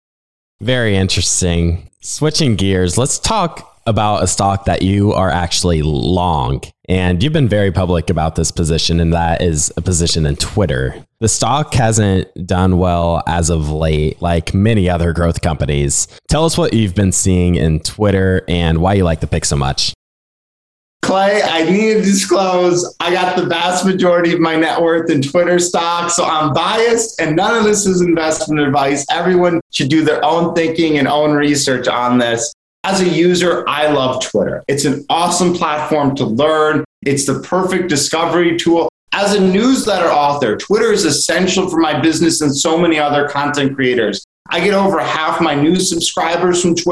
Very interesting. Switching gears, let's talk about a stock that you are actually long. And you've been very public about this position, and that is a position in Twitter. The stock hasn't done well as of late, like many other growth companies. Tell us what you've been seeing in Twitter and why you like the pick so much. Clay, I need to disclose I got the vast majority of my net worth in Twitter stocks, so I'm biased, and none of this is investment advice. Everyone should do their own thinking and own research on this. As a user, I love Twitter. It's an awesome platform to learn. It's the perfect discovery tool. As a newsletter author, Twitter is essential for my business and so many other content creators. I get over half my new subscribers from Twitter,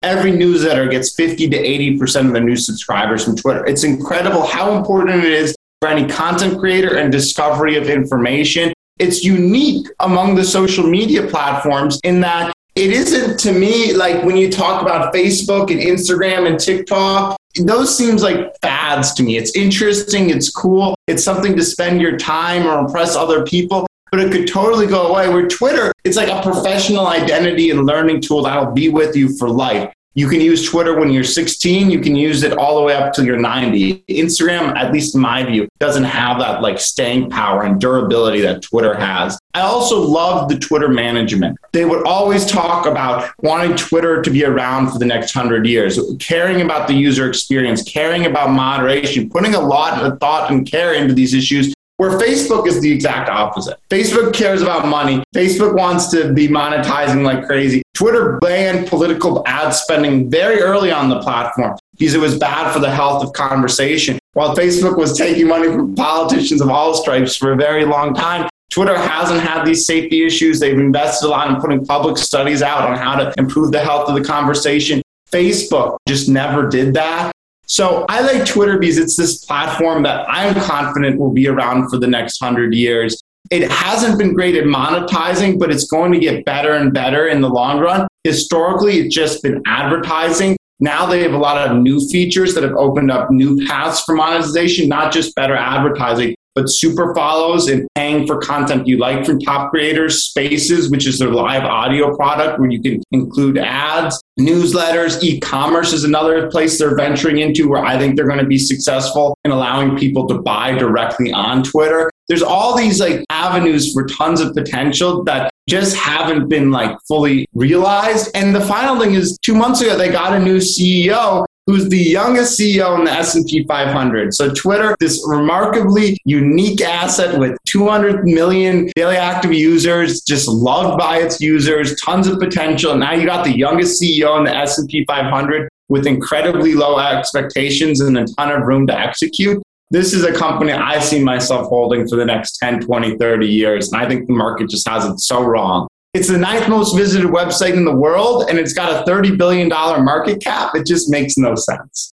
every newsletter gets 50 to 80% of the new subscribers from Twitter. It's incredible how important it is for any content creator and discovery of information. It's unique among the social media platforms in that it isn't, to me, like when you talk about Facebook and Instagram and TikTok, those seems like fads to me. It's interesting. It's cool. It's something to spend your time or impress other people, but it could totally go away. Where Twitter, it's like a professional identity and learning tool that'll be with you for life. You can use Twitter when you're 16. You can use it all the way up till you're 90. Instagram, at least in my view, doesn't have that like staying power and durability that Twitter has. I also love the Twitter management. They would always talk about wanting Twitter to be around for the next 100 years, caring about the user experience, caring about moderation, putting a lot of thought and care into these issues. Where Facebook is the exact opposite. Facebook cares about money. Facebook wants to be monetizing like crazy. Twitter banned political ad spending very early on the platform because it was bad for the health of conversation. While Facebook was taking money from politicians of all stripes for a very long time, Twitter hasn't had these safety issues. They've invested a lot in putting public studies out on how to improve the health of the conversation. Facebook just never did that. So I like Twitter because it's this platform that I'm confident will be around for the next 100 years. It hasn't been great at monetizing, but it's going to get better and better in the long run. Historically, it's just been advertising. Now they have a lot of new features that have opened up new paths for monetization, not just better advertising, but super follows and paying for content you like from top creators, Spaces, which is their live audio product where you can include ads, newsletters, e-commerce is another place they're venturing into where I think they're going to be successful in allowing people to buy directly on Twitter. There's all these like avenues for tons of potential that just haven't been like fully realized. And the final thing is 2 months ago, they got a new CEO who's the youngest CEO in the S&P 500. So Twitter, this remarkably unique asset with 200 million daily active users, just loved by its users, tons of potential. Now you got the youngest CEO in the S&P 500 with incredibly low expectations and a ton of room to execute. This is a company I see myself holding for the next 10, 20, 30 years. And I think the market just has it so wrong. It's the 9th most visited website in the world, and it's got a $30 billion market cap. It just makes no sense.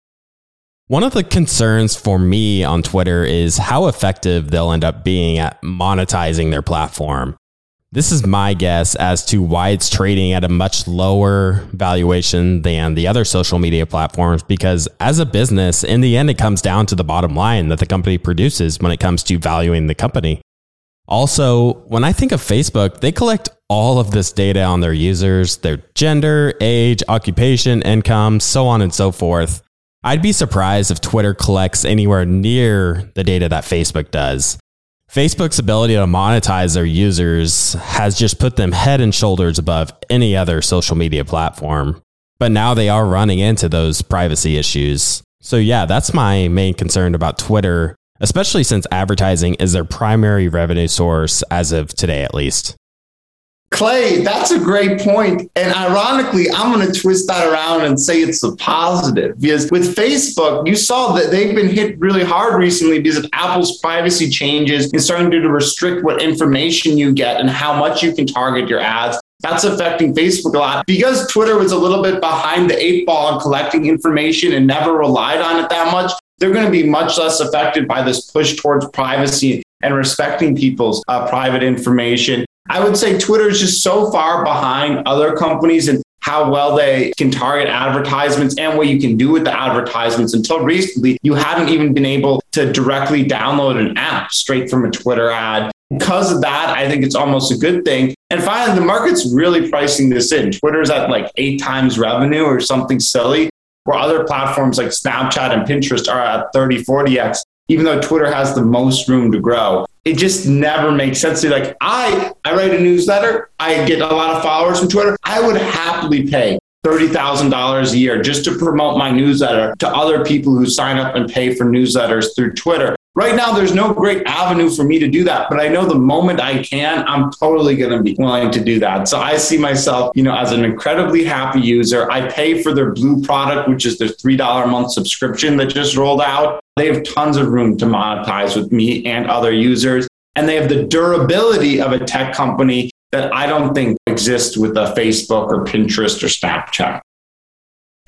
One of the concerns for me on Twitter is how effective they'll end up being at monetizing their platform. This is my guess as to why it's trading at a much lower valuation than the other social media platforms, because as a business, in the end, it comes down to the bottom line that the company produces when it comes to valuing the company. Also, when I think of Facebook, they collect all of this data on their users, their gender, age, occupation, income, so on and so forth. I'd be surprised if Twitter collects anywhere near the data that Facebook does. Facebook's ability to monetize their users has just put them head and shoulders above any other social media platform. But now they are running into those privacy issues. So yeah, that's my main concern about Twitter, especially since advertising is their primary revenue source as of today, at least. Clay, that's a great point. And ironically, I'm going to twist that around and say it's a positive. Because with Facebook, you saw that they've been hit really hard recently because of Apple's privacy changes and starting to restrict what information you get and how much you can target your ads. That's affecting Facebook a lot. Because Twitter was a little bit behind the 8 ball on collecting information and never relied on it that much, they're going to be much less affected by this push towards privacy and respecting people's private information. I would say Twitter is just so far behind other companies and how well they can target advertisements and what you can do with the advertisements. Until recently, you hadn't even been able to directly download an app straight from a Twitter ad. Because of that, I think it's almost a good thing. And finally, the market's really pricing this in. Twitter's at like 8 times revenue or something silly, where other platforms like Snapchat and Pinterest are at 30, 40x, even though Twitter has the most room to grow. It just never makes sense to like, I write a newsletter. I get a lot of followers from Twitter. I would happily pay $30,000 a year just to promote my newsletter to other people who sign up and pay for newsletters through Twitter. Right now, there's no great avenue for me to do that, but I know the moment I can, I'm totally going to be willing to do that. So I see myself, as an incredibly happy user. I pay for their Blue product, which is their $3 a month subscription that just rolled out. They have tons of room to monetize with me and other users. And they have the durability of a tech company that I don't think exists with a Facebook or Pinterest or Snapchat.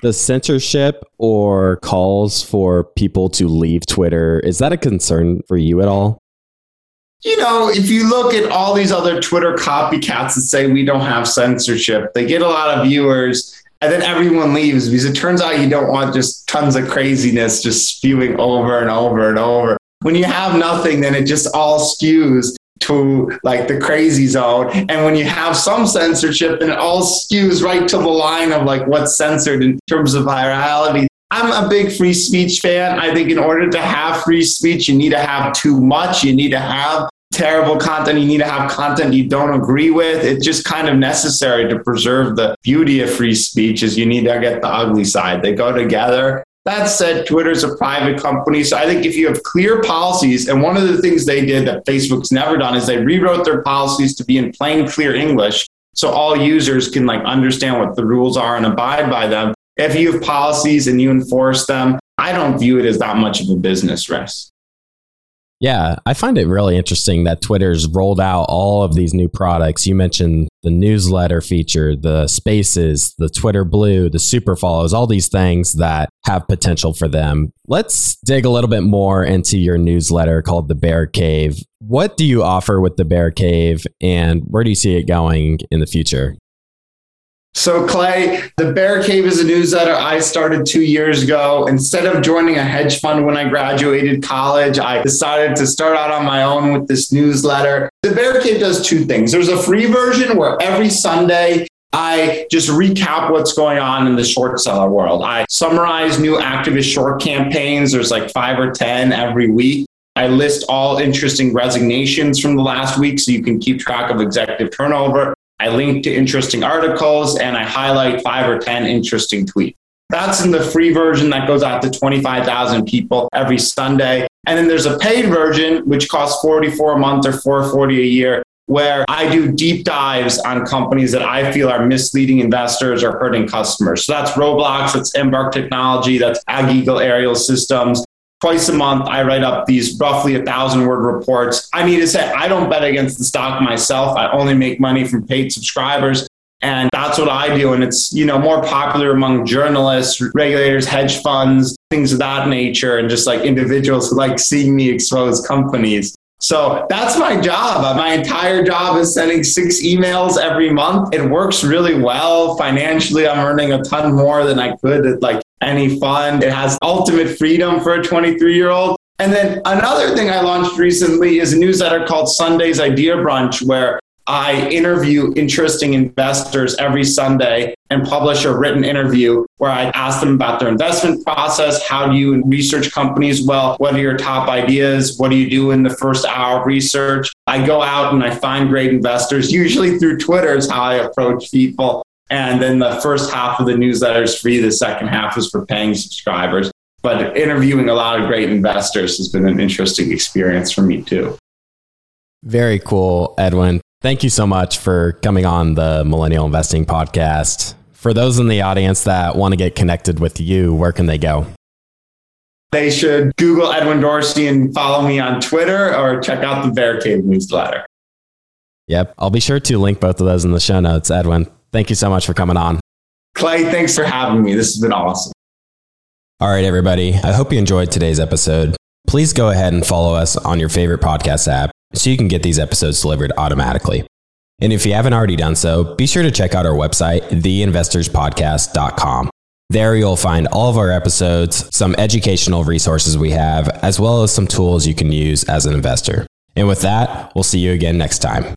The censorship or calls for people to leave Twitter, is that a concern for you at all? You know, if you look at all these other Twitter copycats that say we don't have censorship, they get a lot of viewers and then everyone leaves because it turns out you don't want just tons of craziness just spewing over and over and over. When you have nothing, then it just all skews to like the crazy zone. And when you have some censorship, then it all skews right to the line of like what's censored in terms of virality. I'm a big free speech fan. I think in order to have free speech, you need to have too much. You need to have terrible content. You need to have content you don't agree with. It's just kind of necessary to preserve the beauty of free speech is you need to get the ugly side. They go together. That said, Twitter's a private company. So I think if you have clear policies, and one of the things they did that Facebook's never done is they rewrote their policies to be in plain, clear English. So all users can like understand what the rules are and abide by them. If you have policies and you enforce them, I don't view it as that much of a business risk. Yeah, I find it really interesting that Twitter's rolled out all of these new products. You mentioned the newsletter feature, the Spaces, the Twitter Blue, the super follows, all these things that have potential for them. Let's dig a little bit more into your newsletter called The Bear Cave. What do you offer with The Bear Cave and where do you see it going in the future? So Clay, The Bear Cave is a newsletter I started 2 years ago. Instead of joining a hedge fund when I graduated college, I decided to start out on my own with this newsletter. The Bear Cave does two things. There's a free version where every Sunday I just recap what's going on in the short seller world. I summarize new activist short campaigns. There's like 5 or 10 every week. I list all interesting resignations from the last week so you can keep track of executive turnover. I link to interesting articles and I highlight 5 or 10 interesting tweets. That's in the free version that goes out to 25,000 people every Sunday. And then there's a paid version, which costs $44 a month or $440 a year, where I do deep dives on companies that I feel are misleading investors or hurting customers. So that's Roblox, that's Embark Technology, that's AgEagle Aerial Systems. Twice a month, I write up these roughly 1,000-word reports. I need to say, I don't bet against the stock myself. I only make money from paid subscribers. And that's what I do. And it's, you know, more popular among journalists, regulators, hedge funds, things of that nature, and just like individuals who like seeing me expose companies. So that's my job. My entire job is sending 6 emails every month. It works really well. Financially, I'm earning a ton more than I could at like any fund. It has ultimate freedom for a 23-year-old. And then another thing I launched recently is a newsletter called Sunday's Idea Brunch, where I interview interesting investors every Sunday and publish a written interview where I ask them about their investment process. How do you research companies well? What are your top ideas? What do you do in the first hour of research? I go out and I find great investors, usually through Twitter is how I approach people. And then the first half of the newsletter is free. The second half is for paying subscribers. But interviewing a lot of great investors has been an interesting experience for me too. Very cool, Edwin. Thank you so much for coming on the Millennial Investing Podcast. For those in the audience that want to get connected with you, where can they go? They should Google Edwin Dorsey and follow me on Twitter or check out the Bear Cave newsletter. Yep. I'll be sure to link both of those in the show notes. Edwin, thank you so much for coming on. Clay, thanks for having me. This has been awesome. All right, everybody. I hope you enjoyed today's episode. Please go ahead and follow us on your favorite podcast app so you can get these episodes delivered automatically. And if you haven't already done so, be sure to check out our website, theinvestorspodcast.com. There you'll find all of our episodes, some educational resources we have, as well as some tools you can use as an investor. And with that, we'll see you again next time.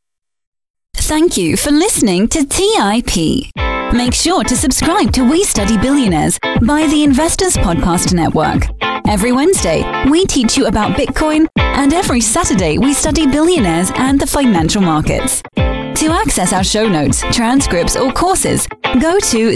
Thank you for listening to TIP. Make sure to subscribe to We Study Billionaires by the Investors Podcast Network. Every Wednesday, we teach you about Bitcoin, and every Saturday, we study billionaires and the financial markets. To access our show notes, transcripts, or courses, go to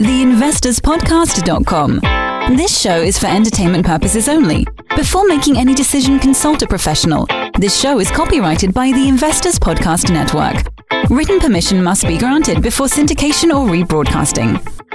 theinvestorspodcast.com. This show is for entertainment purposes only. Before making any decision, consult a professional. This show is copyrighted by the Investors Podcast Network. Written permission must be granted before syndication or rebroadcasting.